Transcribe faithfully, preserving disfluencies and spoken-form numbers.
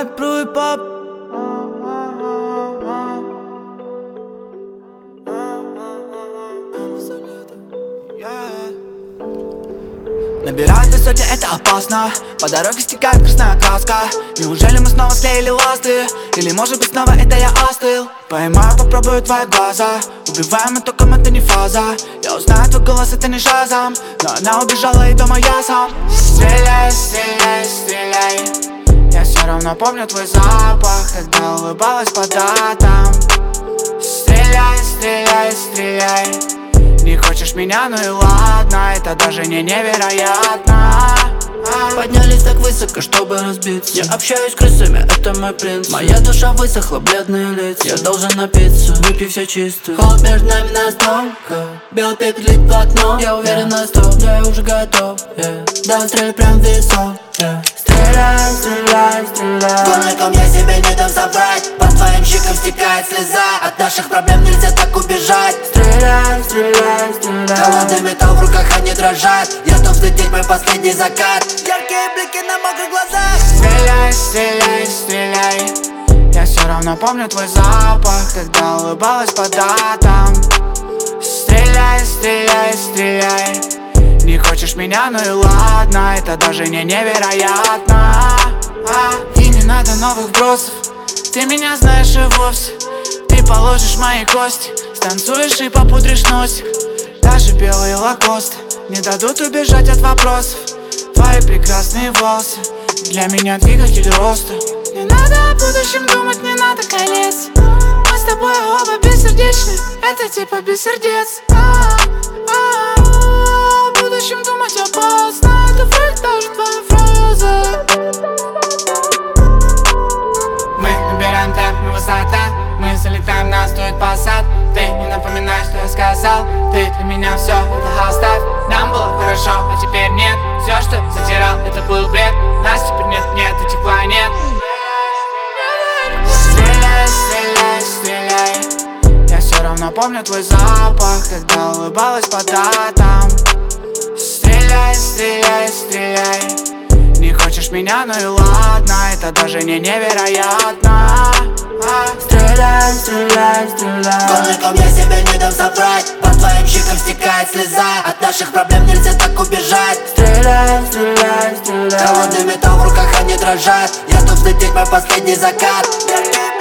Рэп, ру и поп. Набирать высоте это опасно. По дороге стекает красная краска. Неужели мы снова склеили ласты? Или может быть снова это я остыл? Поймаю, попробую твои глаза. Убиваем и током, это не фаза. Я узнаю твой голос, это не шазам. Но она убежала и дома я сам. Стреляй, стреляй, стреляй. Я все равно помню твой запах, когда улыбалась по датам. Стреляй, стреляй, стреляй. Не хочешь меня, ну и ладно, это даже не невероятно. Поднялись так высоко, чтобы разбиться. Я общаюсь с крысами, это мой принцип. Моя душа высохла, бледные лица. Я должен напиться, выпей все чисто. Холод между нами настолько. Белый пик лит в окно. Я уверен на сто, я уже готов, yeah. Да, стреляй прям в висок, yeah. Стреляй, стреляй, стреляй. Кулаком я себе не дам соврать. По твоим щекам стекает слеза. От наших проблем нельзя так убежать. Стреляй, стреляй, стреляй. Холодный металл в руках, они дрожат. Я готов взлететь, мой последний закат. Яркие блики на мокрых глазах. Стреляй, стреляй, стреляй. Я все равно помню твой запах, когда улыбалась по датам. Стреляй, стреляй, стреляй. Не хочешь меня, ну и ладно, это даже не невероятно. а, И не надо новых бросов. Ты меня знаешь и вовсе. Ты положишь мои кости, станцуешь и попудришь носик. Даже белые лакосты не дадут убежать от вопросов. Твои прекрасные волосы для меня двигатель роста. Не надо о будущем думать, не надо колец. Мы с тобой оба бессердечны, это типа без сердец. а, а, О будущем думать опасно, это фрейд, даже твоя фраза. Мы набираем темп, мы высота. Мы залетаем, нас стоит посад. Ты не напоминай, что я сказал. Ты для меня все, это оставь. Нам было хорошо, а теперь нет. Все, что затирал, это был бред. Нас теперь нет, нет, и тепла нет. Стреляй, стреляй, стреляй. Я все равно помню твой запах, когда улыбалась по датам. Стреляй, стреляй, стреляй. Не хочешь меня, ну и ладно, это даже не невероятно. Стреляй, стреляй, стреляй. Кулаком я себе не дам соврать. По твоим щекам стекает слеза. От наших проблем нельзя так убежать. Стреляй, стреляй, стреляй. Холодный металл в руках, они дрожат. Я готов взлететь, мой последний закат.